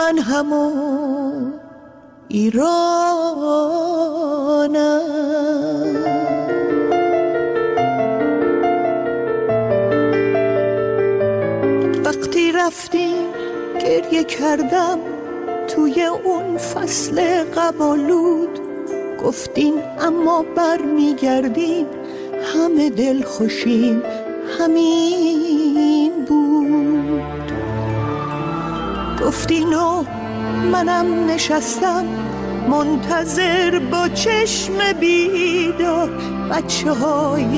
من همون ایرانم. وقتی رفتیم گریه کردم توی اون فصل قبالود، گفتین اما بر میگردیم همه دل خوشیم همین بود. گفتین و منم نشستم منتظر با چشم بیدار، بچه های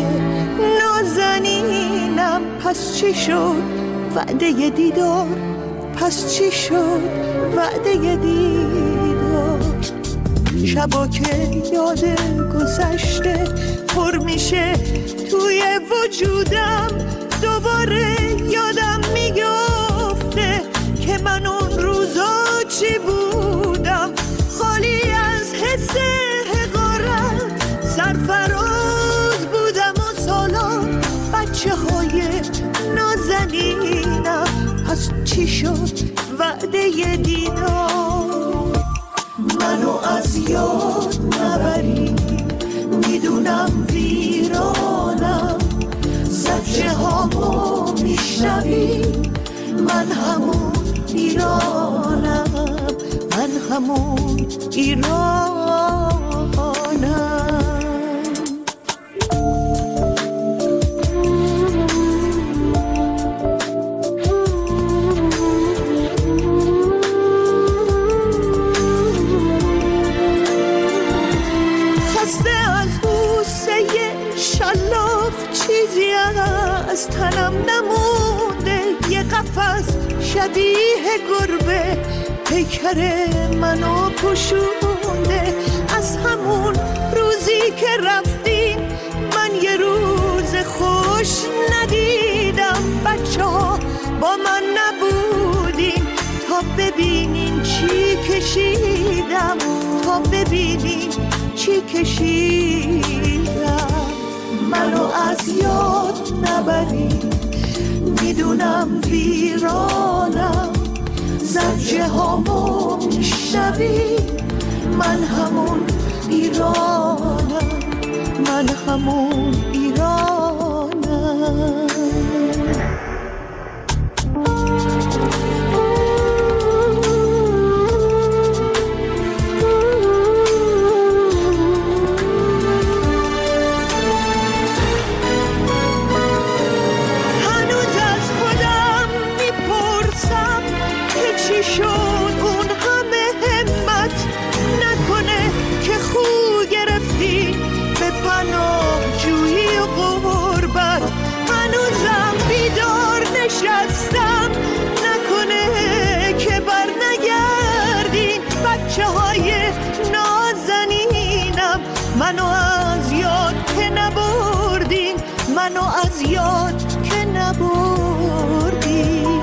نازنینم پس چی شد وعده دیدار، پس چی شد وعده دیدار. شبا که یاد گذشته پر میشه توی وجودم، دوباره یادم میگفته که من اون روزا چی بودم، خالی از حس حقارت، سرفراز بودم و سالان بچه های نازنینم، پس چی شد وعده دیدار. منو از یاد نبری، میدونم ویرانم، زجه هامو میشنوی، من همون ایرانم، من همون ایرانم. چیزی از تنم نمونده، یه قفس شبیه گربه پیکر منو پوشونده. از همون روزی که رفتیم من یه روز خوش ندیدم، بچه ها با من نبودیم تا ببینین چی کشیدم، تا ببینین چی کشیدم. منو از یاد نبری، میدونم ویرانم، زجه هامو میشنوی، من همون ایرانم، من همون ایرانم. منو از یاد که نبردین، منو از یاد که نبردین،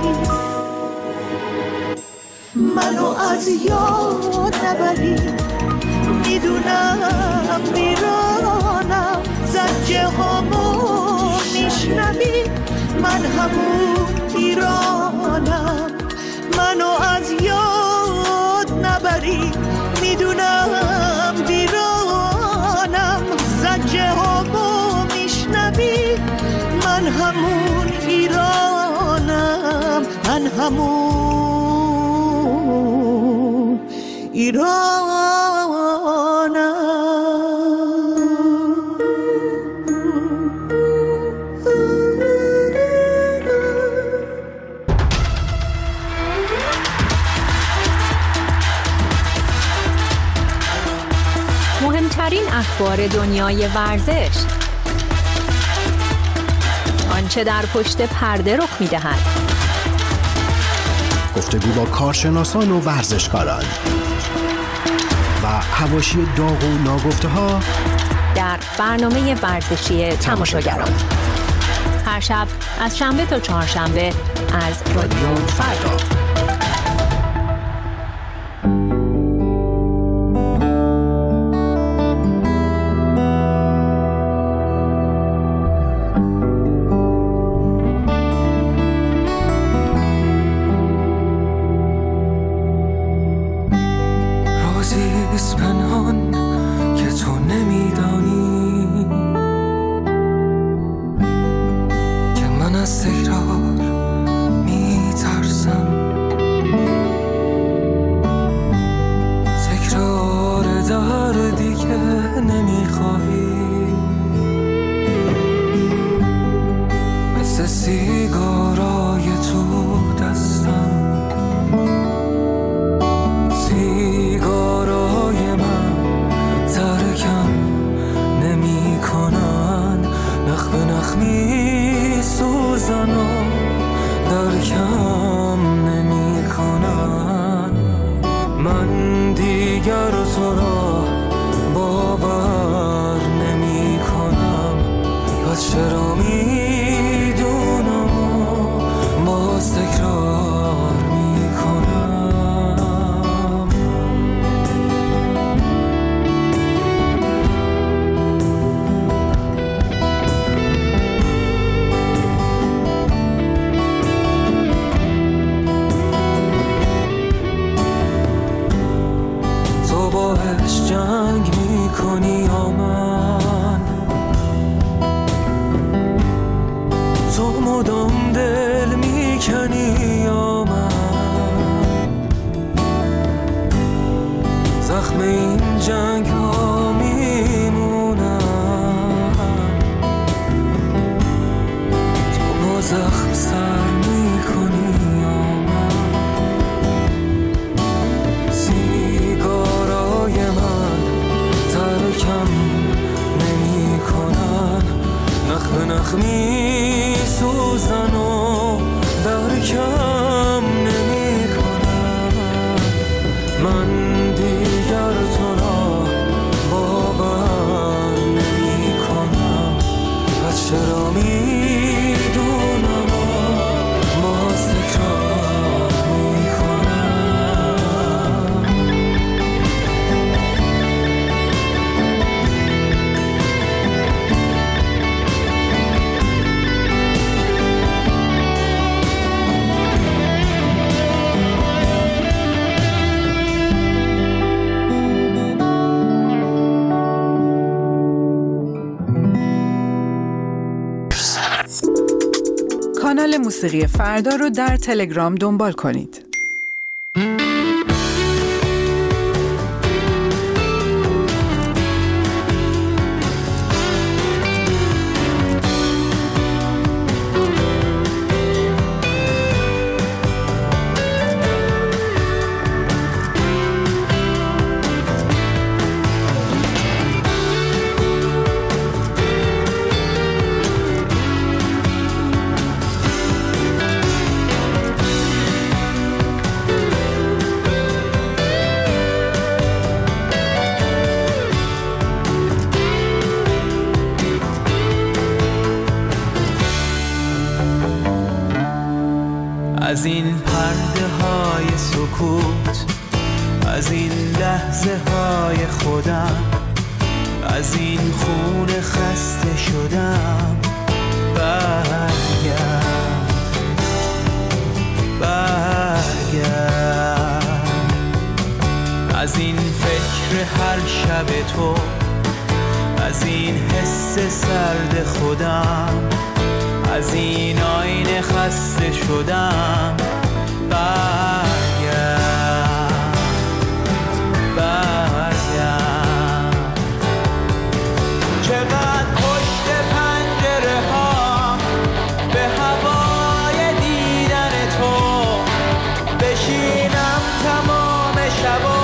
منو از یاد نبرین، میدونم ویرانم، زجه هامو میشنوی، من همون ایرانم. منو از یاد نبرین، میدونم ویرانم، زجه هامو میشنوی، من همون ایرانم، من همون ایرانم. مهمترین اخبار دنیای ورزش، آنچه در پشت پرده رخ می‌دهد، گفتگو با کارشناسان و ورزشکاران و حواشی داغ و ناگفته‌ها در برنامه ورزشی تماشاگران، هر شب از شنبه تا چهارشنبه از رادیو فردا. نیست پنهان که تو نمیدانی که من از تکرار میترسم، تکرار دردی که نمیخواهی، مثل سیگارای تو دستم، سیگارای من ترکم نمی کنن، نخ به نخ می سوزن و درکم نمی کنن. من دیگر تو را باور نمی کنم، پس چرا می دونم و باز تکرار می کنم. تو باش جنگ می کنی یا من، تو مدام دل می کنی یا من، زخم این جنگ ها می مونن، تو با زخم سر می کنی یا من. سیگارای من ترکم نمی کنن، نخ به نخ می سوزن و درکم نمی کنن. من دیگر تو را باور نمی کنم، پس چرا می دونم و باز تکرار می کنم. کانال موسیقی فردا رو در تلگرام دنبال کنید. از این پرده های سکوت، از این لحظه های خودم، از این خون خسته شدم، برگرد برگرد. از این فکر هر شب تو، از این حس سرد خودم، از این آینه خسته شدم، برگرد برگرد. چقدر پشت پنجره ها به هوای دیدن تو بشینم تمام شبا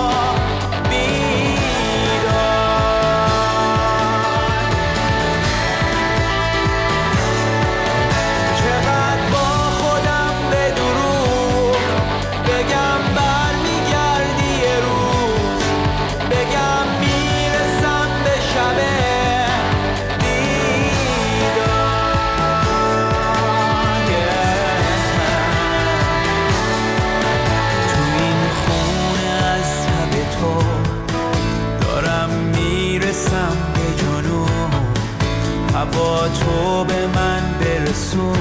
هوا تو به من برسون،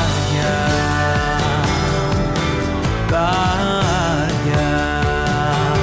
برگرد برگرد.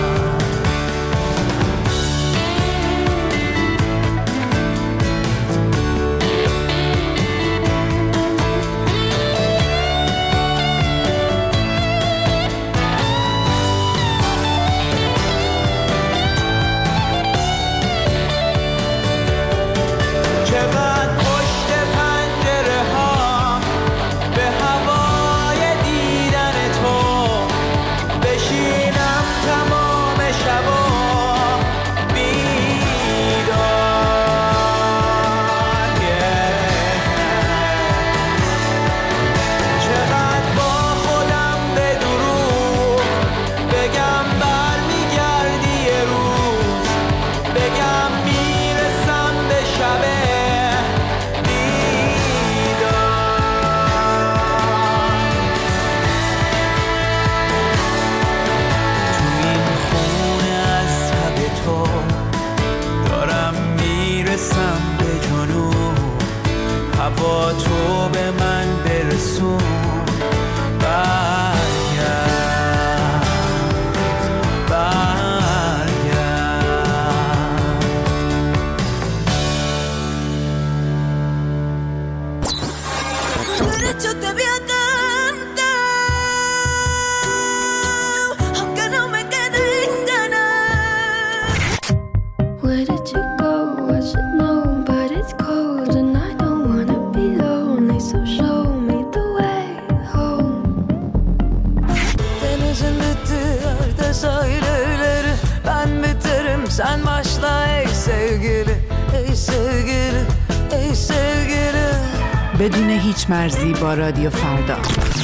sen başla ey sevgili, ey sevgili, ey sevgili. بدون هیچ مرزی با رادیو فردا.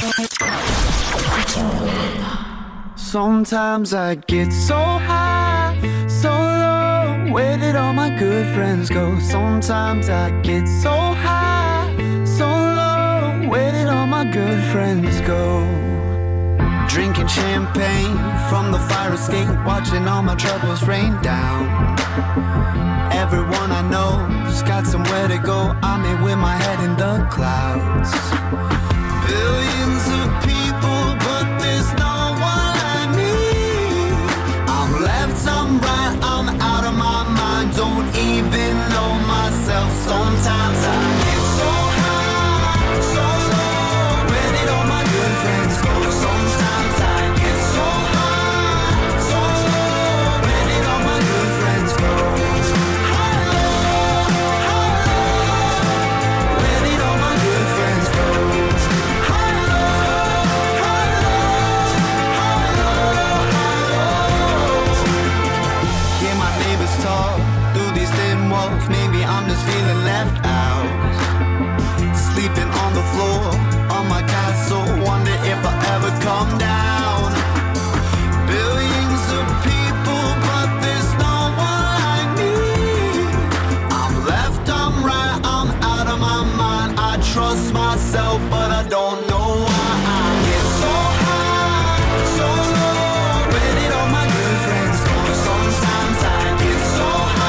Sometimes I get so high, so low. Where did all my good friends go? Sometimes I get so high, so low. Where did all my good friends go? Drinking champagne from the fire escape, watching all my troubles rain down. Everyone I know's got somewhere to go. I'm here with my head in the clouds. Billions of people, but there's no one like me. I'm left, I'm right, I'm out of my mind. Don't even know myself. Sometimes I get so high, so low. Where did all my good friends go? Sometimes I get so high, so low. Where did all my good friends go? Maybe I'm just feeling left out. Sleeping on the floor, on my castle. Wonder if I'll ever come down. Billions of people, but there's no one like me. I'm left, I'm right, I'm out of my mind. I trust myself, but I don't know why I get so high, so low. Where did all my good friends go? Sometimes I get so high.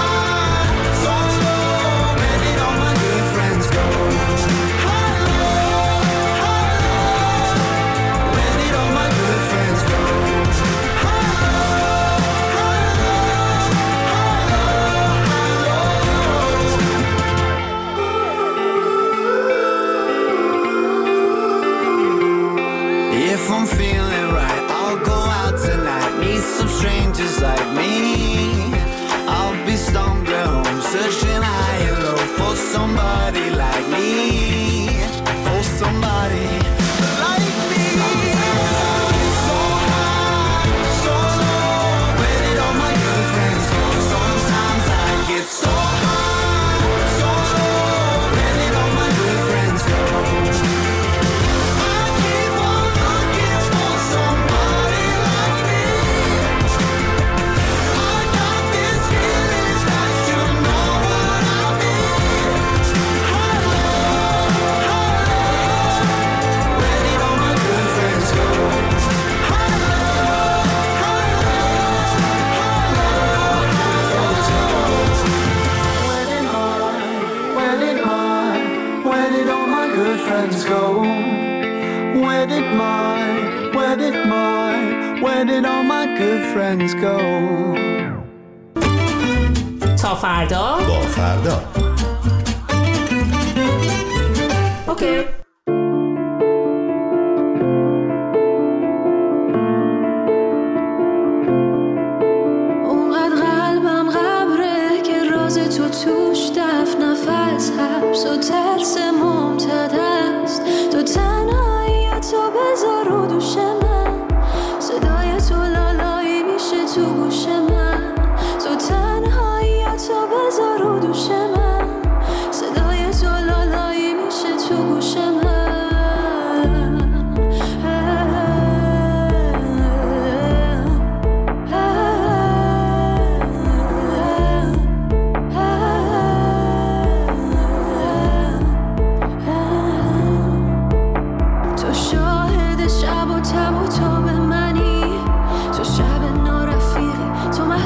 If I'm feeling right, I'll go out tonight. Meet some strangers like me. I'll be stumbling home, searching high and low for somebody like me. For somebody like me. So high, so low. Where did all my good friends go? Sometimes I get so high, so low. Where did all my good friends go? Where did all my good friends go? تا فردا با فردا. اوکی. اونقدر قلبم غبره که راز تو توش دفن نفس حبس و ترس ممتد است. تو تنهایی تو بذار رو دوش من، صدای تو لالایی میشه تو گوش من. تو تنهایی تو بذار رو دوش من، صدای تو لالایی میشه تو گوش من. تو شاهد شب و تب و تاب منی، تو شب نارفیقی، تو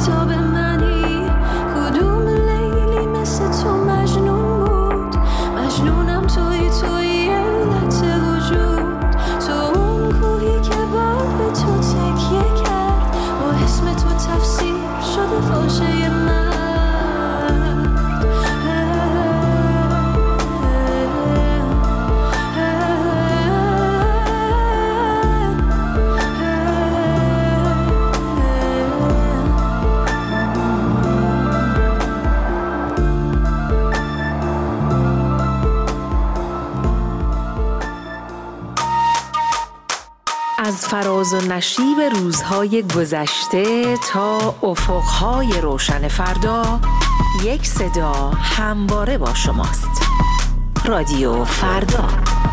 فراز و نشیب روزهای گذشته تا افقهای روشن فردا، یک صدا همواره با شماست. رادیو فردا.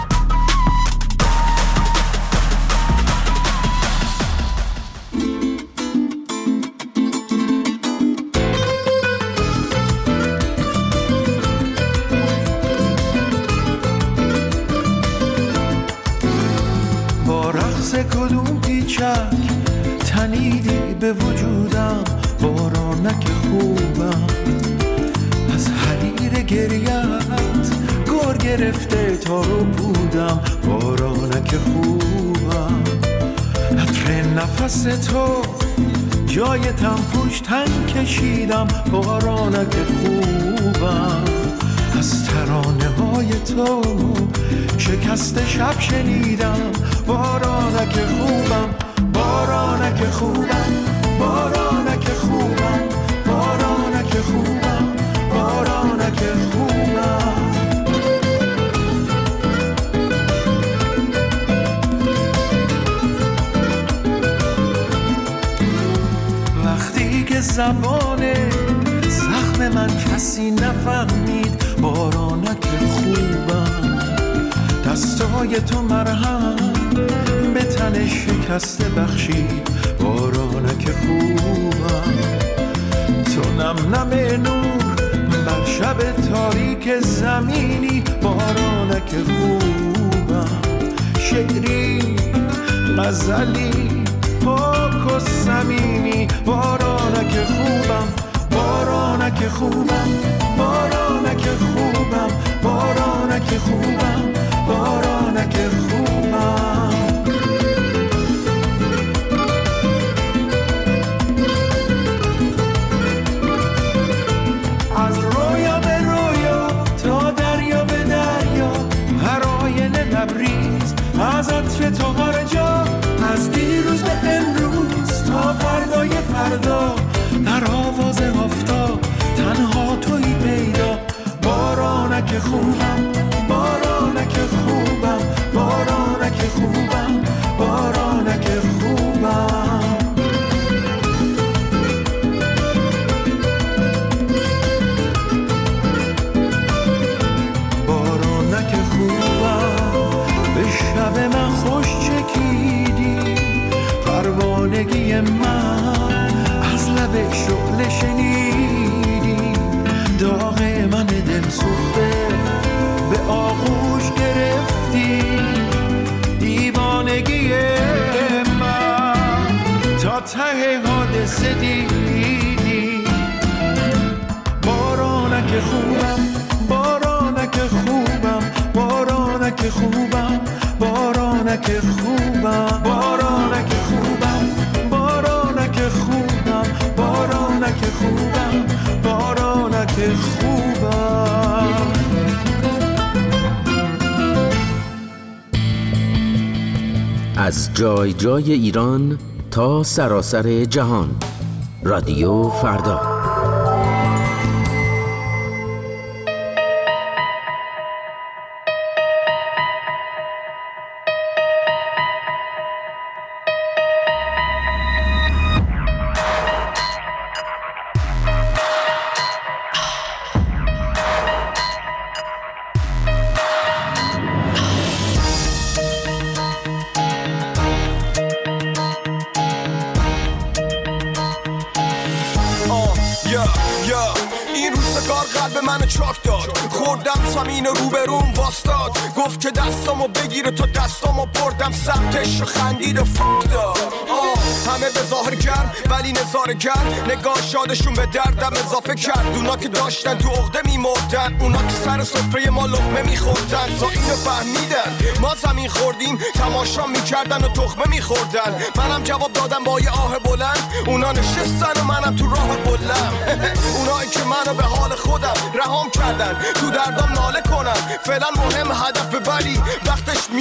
کدوم پیچک تنیدی به وجودم، بارانک خوبم از حریر گریت گر گرفته تا رو بودم، بارانک خوبم عطر نفس تو جای تنفوش تن کشیدم، بارانک خوبم از ترانه های تو شکست شب شنیدم، بارانک خوبم، بارانک خوبم، بارانک خوبم، بارانک خوبم، بارانک خوبم. وقتی که زبان زخم من کسی نفهمید، بارانک خوبم دستای تو مرهم به تن شکسته بخشید، بارانک خوبم تو نم نم نور بر شب تاریک زمینی، بارانک خوبم شعری غزلی پاک و صمیمی، بارانک خوبم، بارانک خوبم، بارانک خوبم، بارانک خوبم، بارانک خوبم. از رویا به رویا تا دریا به دریا، هر آینه لبریز از عطر تو هر جا، از دیروز به امروز تا فردای فردا، در آواز آفتاب تنها تویی پیدا، بارانک خوبم، بارانک خوبم، بارانک خوبم، بارانک خوبم. بارانک خوبم به شب من خوش چکیدی، پروانگی من از لب شعله شنیدی، داغ من دل سوخته به آغوش گرفتی، دیوانگی من تا ته حادثه دیدی، بارانک خوبم، بارانک خوبم، بارانک خوبم، بارانک خوبم، بارانک خوبم، بارانک خوبم، بارانک خوبم، بارانک خوبم. از جای جای ایران تا سراسر جهان، رادیو فردا. گفت که دستامو بگیره تا دستامو بردم سمتش و خندید و داد. همه به ظاهر گرم ولی نظاره گرم، نگاه شادشون به دردم اضافه کرد. اونا که داشتن تو عقده میمردن، اونا که سر سفره ما لقمه میخوردن، تا اینو فهمیدن ما زمین خوردیم تماشا میکردن و تخمه میخوردن. منم جواب دادم با یه آه بلند، اونا نشستن و منم تو راه بلند. اونایی که منو به حال خودم رهام کردن، تو دردام ناله کنن، فعلا مهم هدف ولی وقتش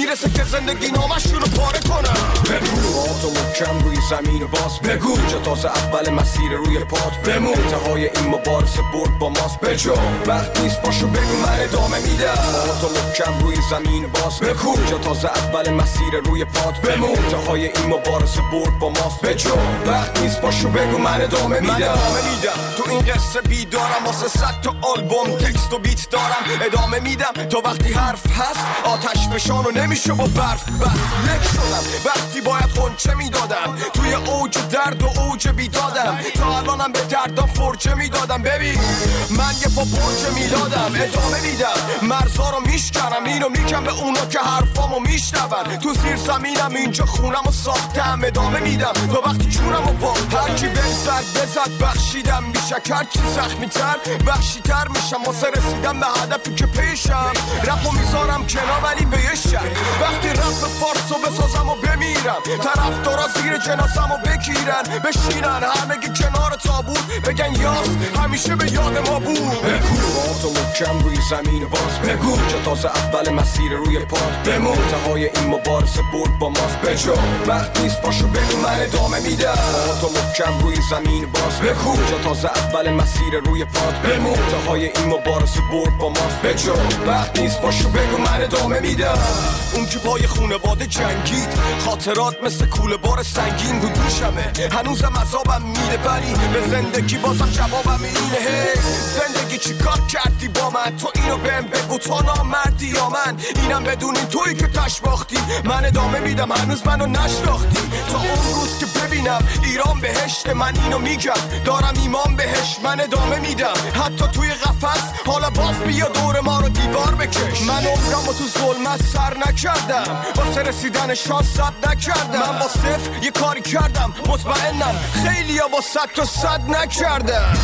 میرسه که زندگی نامشون رو پاره کنم. بگو تو محکم روی زمین باز بگو جا تازه اول مسیر روی پات بمون. انتهای این مبارزه برد با ماست بجو وقت نیست باشو بگو من ادامه میدم. تو محکم روی زمین باز بگو جا تازه اول مسیر روی پات بمون. انتهای این مبارزه برد با ماست بجو وقت نیست باشو بگو من ادامه میدم. تو این قصه بیدارم واسه 100 تا آلبوم تکست و بیت دارم ادامه میدم تا وقتی حرف هست آتش فشانو نمیشه با برف بس لک شدم وقتی باید خونچه میدادم توی اوج درد و اوج بیدادم تا الانم به دردم فرچه میدادم. ببین من یه پا برچه میلادم ادامه میدم مرزا رو میشکنم اینو میگم به اونا که حرفامو میشنون. تو زیر زمینم اینجا خونم و ساختم ادامه میدم تا وقتی جونم و با هرکی بزد بخشیدم میشه هرچی زخمی تر بخشی تر میشم واسه رسیدم به هدفی که پیشم. رپو میذارم کنار ولی به یه شک وقتی رپ فارسو بسازم و بمیرم طرفدارا زیر جنازم و بگیرن بشینن همگی کنار تابوت بگن یاس همیشه به یاد ما بود. بگو تو محکم روی زمین باز بگو جا تازه اول مسیر روی پات بمون. انتهای این مبارزه برد با ماست بجو وقت نیست باشو بگو من ادامه میدم. تو محکم روی زمین باز بگو جا تازه اول مسیر روی پات بمون. انتهای این مبارزه برد با ماست بجو وقت نیست باشو بگو من ادامه میدم. اون که پای خونواده جنگید خاطرات مثل کوله بار سنگین رو دوشمه هنوزم عذابم میره ولی به زندگی بازم جوابم اینه. زندگی چی کار کردی با من تو اینو بهم بگو تو نامردی یا من اینم بدونین تویی که تش باختی من ادامه میدم هنوز منو نشناختی تا اون روز که ببینم ایران بهشت من اینو میگم دارم ایمان بهش من ادامه میدم حتی توی قفس حالا باز بیا دور ما رو دیوار بکش. من عمرمو تو ظلمت سر نکردم واسه رسیدن شانس ثبت نکردم من با صفر یه کاری کردم مطمئنم خیلیا با 100 تا 100 نکردم.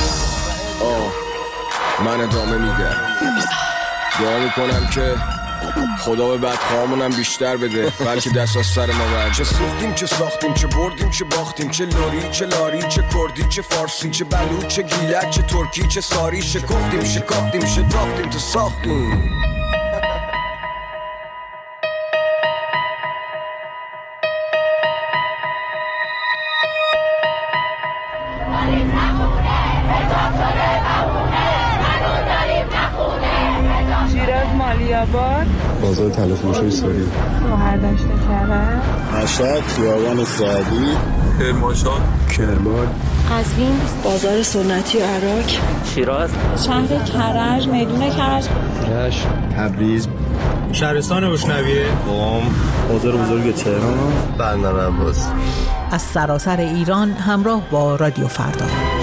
من ادامه میدم دعا میکنم که خدا به بدخواهمونم بیشتر بده بلکه دست از سر ما برد. چه سوختیم چه ساختیم چه بردیم چه باختیم چه لوری چه لاری چه کردی چه فارسی چه بلوچ چه گیلک چه ترکی چه ساری شکفتیم شکافتیم شتافتیم تا ساختیم. بازار تلفروشی ساری شوهر داشته کرد مشهد خیابان سعدی کرمانشاه کرمان قزوین بازار سنتی و عراق شیراز شهر کرج میدون کرج رشت تبریز شهرستان بشنویه قم بازار بزرگ تهران بندر عباس. از سراسر ایران همراه با رادیو فردا.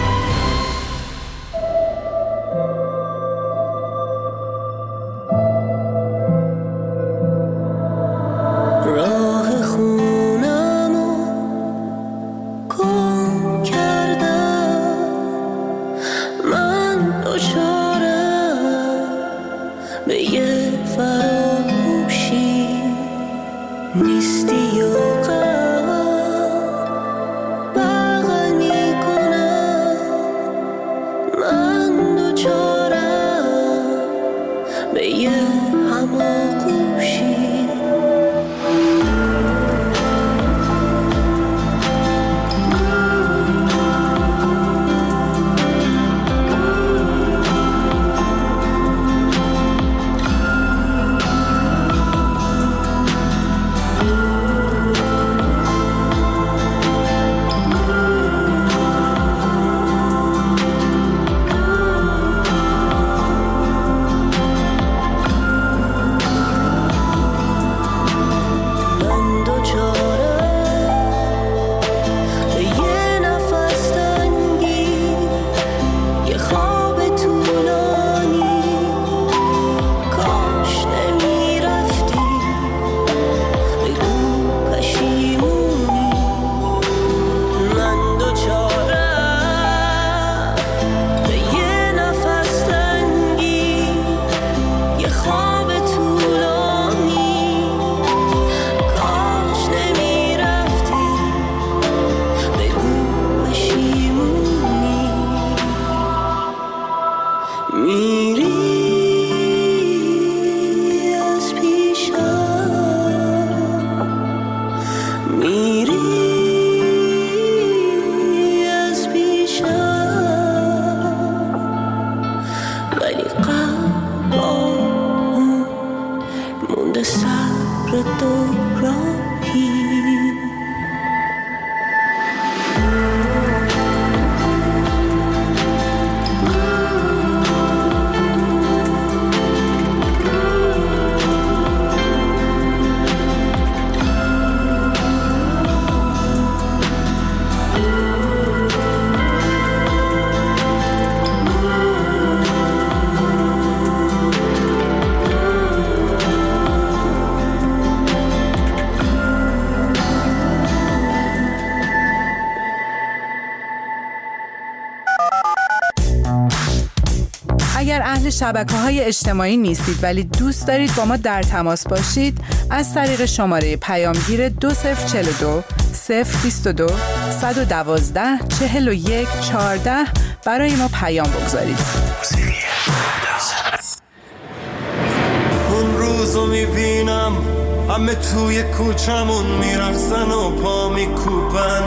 نیستی و بغل میکنم اگر اهل شبکه‌های اجتماعی نیستید ولی دوست دارید با ما در تماس باشید، از طریق شماره پیامگیر 2042 022 112 41 14 برای ما پیام بگذارید. اون روزو میبینم همه توی کوچمون میرقصن و پا میکوبن،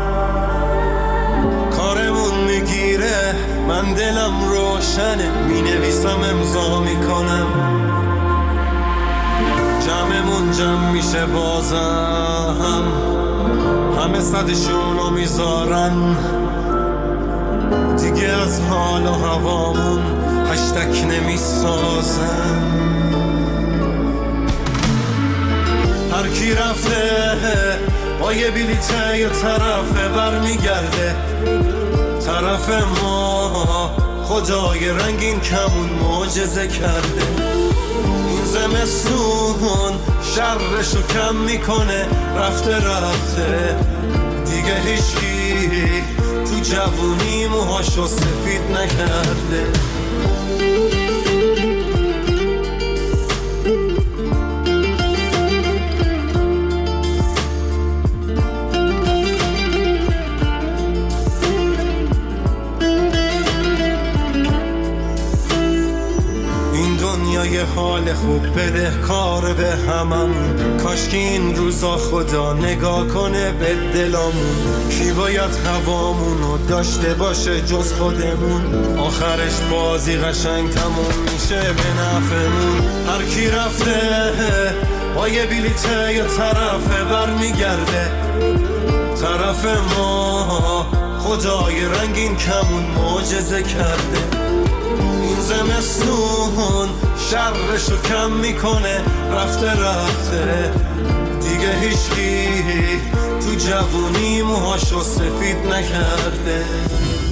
کارمون میگیره من دلم روشنه، مینویسم امضا میکنم، جمعمون جمع میشه بازم، همه صدشونو میذارن، دیگه از حال و هوامون هشتک نمیسازن. هر کی رفته با یه بلیته یه طرفه برمیگرده، طرف ما خدای رنگین کمون معجزه کرده. این زمستون شرشو کم میکنه، رفته دیگه هیچکی تو جوونی موهاشو سفید نکرده. یه حال خوب بده کار به هممون، کاش که این روزا خدا نگاه کنه به دلامون. کی باید هوامونو داشته باشه جز خودمون، آخرش بازی قشنگ تموم میشه به نفعمون. هر کی رفته با یه بلیته یه طرفه برمیگرده، طرف ما خدای رنگین کمون معجزه کرده. این زمستون شرشو کم میکنه، رفته دیگه هیچکی تو جوونی موهاشو سفید نکرده.